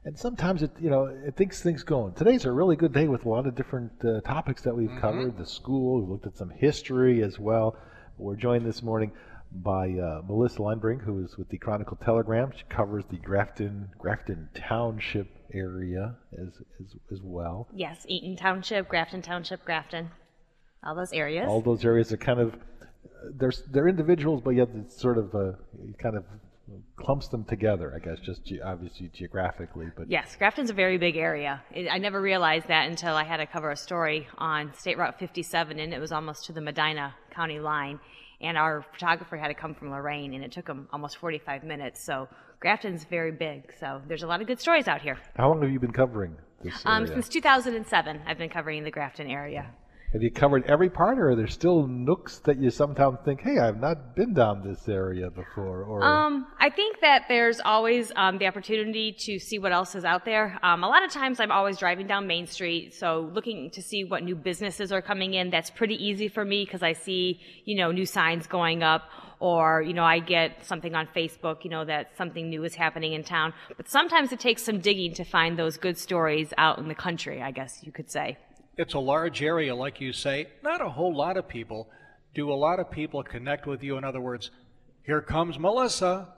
And sometimes it thinks things going. Today's a really good day with a lot of different topics that we've covered. The school, we looked at some history as well. We're joined this morning by Melissa Lundbrink, who is with the Chronicle Telegram. She covers the Grafton Township area as well. Yes, Eaton Township, Grafton, all those areas. All those areas are kind of they're individuals, but yet it's sort of kind of clumps them together, I guess, just obviously geographically. But yes, Grafton's a very big area. I never realized that until I had to cover a story on State Route 57, and it was almost to the Medina County line. And our photographer had to come from Lorain, and it took him almost 45 minutes. So Grafton's very big. So there's a lot of good stories out here. How long have you been covering this area? Since 2007, I've been covering the Grafton area. Have you covered every part, or are there still nooks that you sometimes think, hey, I've not been down this area before? Or I think that there's always the opportunity to see what else is out there. A lot of times I'm always driving down Main Street, so looking to see what new businesses are coming in. That's pretty easy for me because I see, new signs going up, or, I get something on Facebook, that something new is happening in town. But sometimes it takes some digging to find those good stories out in the country, I guess you could say. It's a large area, like you say. Not a whole lot of people. Do a lot of people connect with you? In other words, here comes Melissa.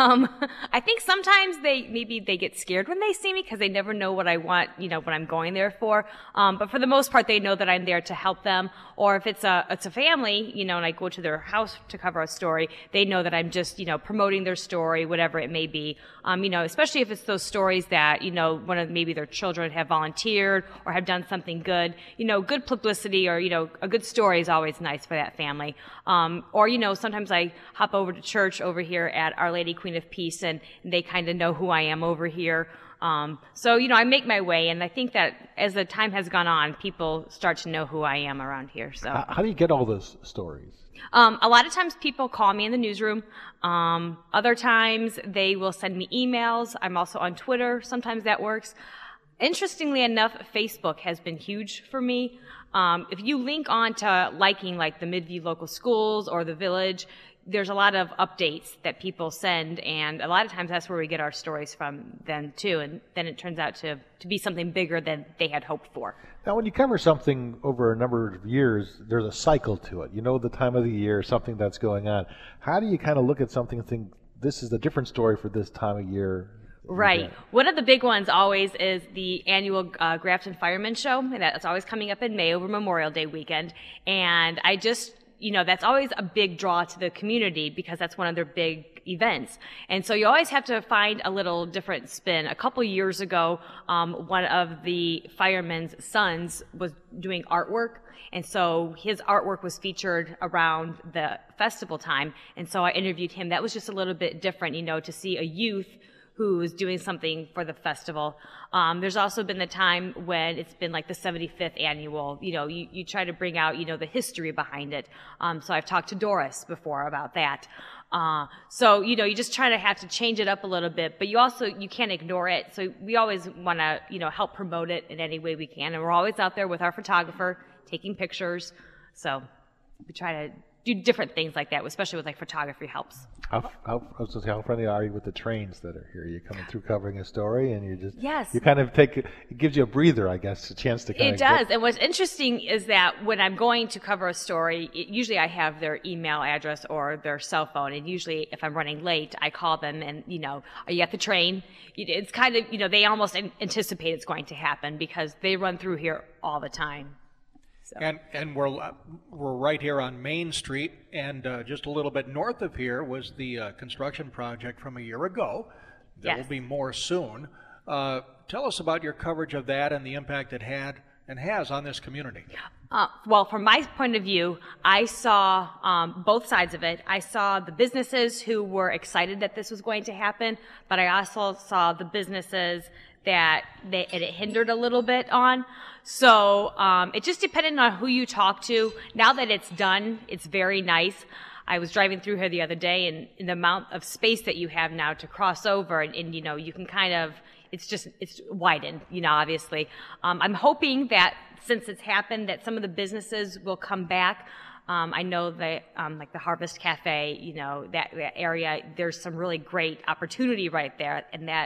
I think sometimes they get scared when they see me because they never know what I want, what I'm going there for. But for the most part, they know that I'm there to help them. Or if it's a family, and I go to their house to cover a story, they know that I'm just, promoting their story, whatever it may be. Especially if it's those stories that, one of maybe their children have volunteered or have done something good. Good publicity or, a good story is always nice for that family. Or, sometimes I hop over to church over here at Our Lady Queen of Peace, and they kind of know who I am over here. So, I make my way, and I think that as the time has gone on, people start to know who I am around here. So, how do you get all those stories? A lot of times people call me in the newsroom. Other times they will send me emails. I'm also on Twitter. Sometimes that works. Interestingly enough, Facebook has been huge for me. If you link on to liking like the Midview local schools or the Village, there's a lot of updates that people send, and a lot of times that's where we get our stories from then too, and then it turns out to be something bigger than they had hoped for. Now, when you cover something over a number of years, there's a cycle to it. You know the time of the year, something that's going on. How do you kind of look at something and think, this is a different story for this time of year? Right. One of the big ones always is the annual Grafton Fireman Show, and that's always coming up in May over Memorial Day weekend. And I just, that's always a big draw to the community because that's one of their big events. And so you always have to find a little different spin. A couple years ago, one of the firemen's sons was doing artwork. And so his artwork was featured around the festival time. And so I interviewed him. That was just a little bit different, to see a youth who's doing something for the festival. There's also been the time when it's been like the 75th annual, you try to bring out, the history behind it. So I've talked to Doris before about that. So, you just try to have to change it up a little bit, but you can't ignore it. So we always want to, help promote it in any way we can. And we're always out there with our photographer taking pictures. So we try to do different things like that, especially with like photography helps. How friendly are you with the trains that are here? You're coming through covering a story, and yes. You kind of it gives you a breather, I guess, a chance to kind of. It does. And what's interesting is that when I'm going to cover a story, usually I have their email address or their cell phone, and usually if I'm running late, I call them and, are you at the train? It's kind of, they almost anticipate it's going to happen because they run through here all the time. So. And we're right here on Main Street, and just a little bit north of here was the construction project from a year ago. There will be more soon. Tell us about your coverage of that and the impact it had and has on this community. Well, from my point of view, I saw both sides of it. I saw the businesses who were excited that this was going to happen, but I also saw the businesses that it hindered a little bit on. So it just depended on who you talk to. Now that it's done, it's very nice. I was driving through here the other day, and the amount of space that you have now to cross over, and you can kind of, it's widened, obviously. I'm hoping that since it's happened, that some of the businesses will come back. I know that, like the Harvest Cafe, that area, there's some really great opportunity right there, and that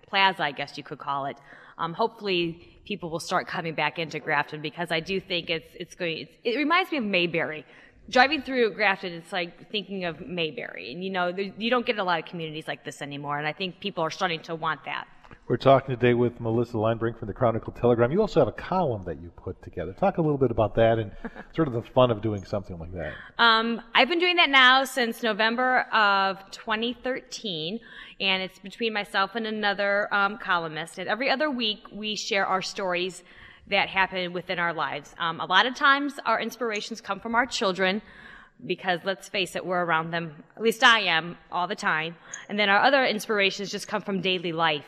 plaza, I guess you could call it. Hopefully people will start coming back into Grafton, because I do think it reminds me of Mayberry. Driving through Grafton, it's like thinking of Mayberry. And, you don't get a lot of communities like this anymore, and I think people are starting to want that. We're talking today with Melissa Linebrink from the Chronicle Telegram. You also have a column that you put together. Talk a little bit about that and sort of the fun of doing something like that. I've been doing that now since November of 2013, and it's between myself and another columnist. And every other week, we share our stories that happen within our lives. A lot of times, our inspirations come from our children, because let's face it, we're around them, at least I am, all the time. And then our other inspirations just come from daily life.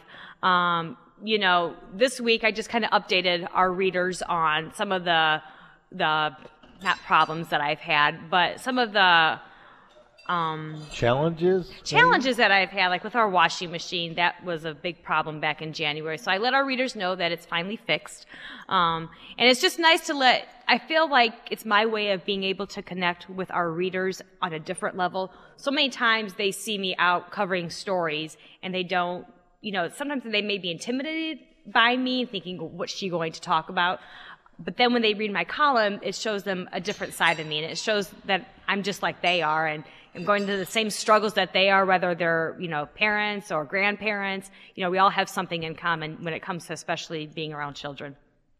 This week I just kind of updated our readers on some of the not problems that I've had, but some of the challenges that I've had, like with our washing machine. That was a big problem back in January. So I let our readers know that it's finally fixed. And it's just nice I feel like it's my way of being able to connect with our readers on a different level. So many times they see me out covering stories and they don't, sometimes they may be intimidated by me, thinking, what's she going to talk about? But then when they read my column, it shows them a different side of me, and it shows that I'm just like they are, and I'm going through the same struggles that they are, whether they're, parents or grandparents. We all have something in common when it comes to especially being around children.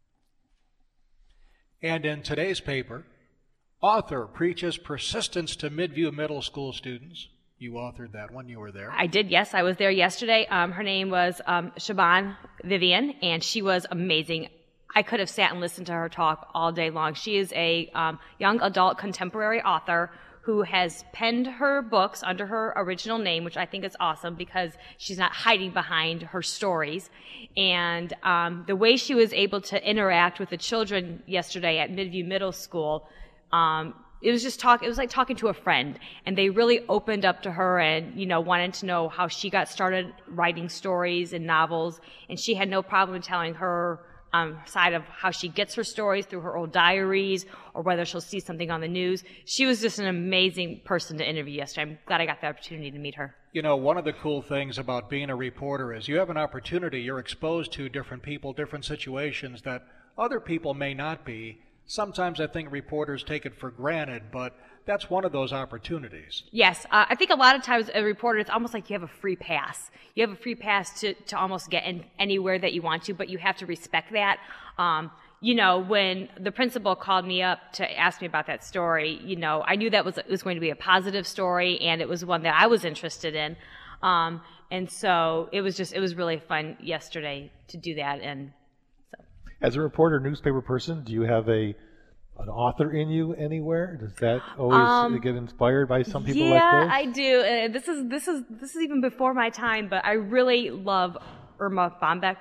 And in today's paper, author preaches persistence to Midview Middle School students. You authored that one. You were there. I did, yes. I was there yesterday. Her name was Shaban Vivian, and she was amazing. I could have sat and listened to her talk all day long. She is a young adult contemporary author who has penned her books under her original name, which I think is awesome because she's not hiding behind her stories. And the way she was able to interact with the children yesterday at Midview Middle School, it was like talking to a friend, and they really opened up to her and, wanted to know how she got started writing stories and novels, and she had no problem telling her side of how she gets her stories through her old diaries or whether she'll see something on the news. She was just an amazing person to interview yesterday. I'm glad I got the opportunity to meet her. One of the cool things about being a reporter is you have an opportunity. You're exposed to different people, different situations that other people may not be. Sometimes I think reporters take it for granted, but that's one of those opportunities. Yes. I think a lot of times a reporter, it's almost like you have a free pass. You have a free pass to almost get in anywhere that you want to, but you have to respect that. When the principal called me up to ask me about that story, I knew that it was going to be a positive story, and it was one that I was interested in. And so it was really fun yesterday to do that. And so, as a reporter, newspaper person, do you have an author in you anywhere? Does that always get inspired by some people like this? Yeah, I do. This is even before my time, but I really love Irma Bombeck.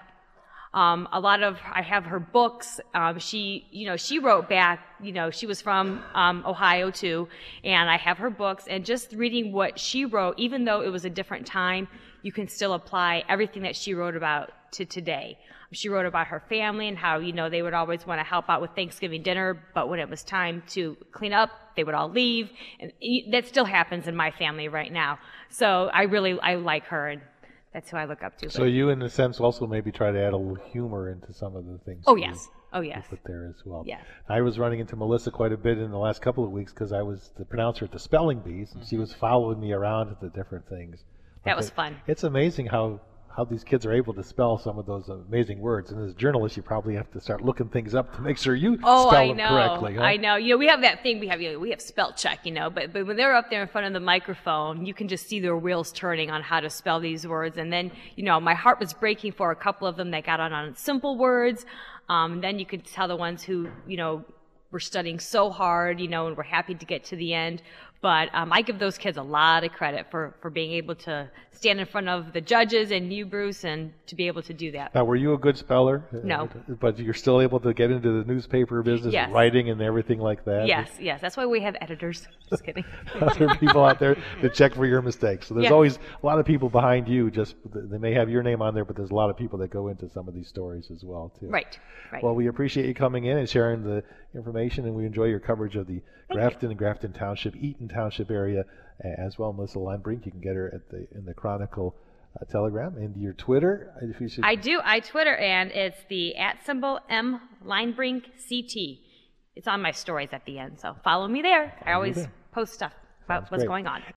I have her books. She wrote back, she was from Ohio too, and I have her books, and just reading what she wrote, even though it was a different time, you can still apply everything that she wrote about to today. She wrote about her family and how, they would always want to help out with Thanksgiving dinner, but when it was time to clean up, they would all leave. And that still happens in my family right now. So I like her, and that's who I look up to. So you, in a sense, also maybe try to add a little humor into some of the things. Oh, yes. You put there as well. Yes. I was running into Melissa quite a bit in the last couple of weeks because I was the pronouncer at the spelling bees, and she was following me around at the different things. That was fun. It's amazing how these kids are able to spell some of those amazing words. And as a journalist, you probably have to start looking things up to make sure you spell them correctly. Huh? I know. We have that thing. We have spell check. But when they're up there in front of the microphone, you can just see their wheels turning on how to spell these words. And then, my heart was breaking for a couple of them that got on simple words. And then you could tell the ones who, were studying so hard, and were happy to get to the end. But I give those kids a lot of credit for being able to stand in front of the judges and you, Bruce, and to be able to do that. Now, were you a good speller? No. But you're still able to get into the newspaper business, yes. Writing and everything like that? Yes. That's why we have editors. Just kidding. Other people out there to check for your mistakes. So there's yes. always a lot of people behind you. Just they may have your name on there, but there's a lot of people that go into some of these stories as well, too. Right. Well, we appreciate you coming in and sharing the information, and we enjoy your coverage of the Grafton and Grafton Township, Eaton Township area as well. Melissa Linebrink, you can get her in the Chronicle Telegram, and your Twitter. If you should... I do. I Twitter, and it's the @M Linebrink CT. It's on my stories at the end, so follow me there. I always post stuff about what's going on.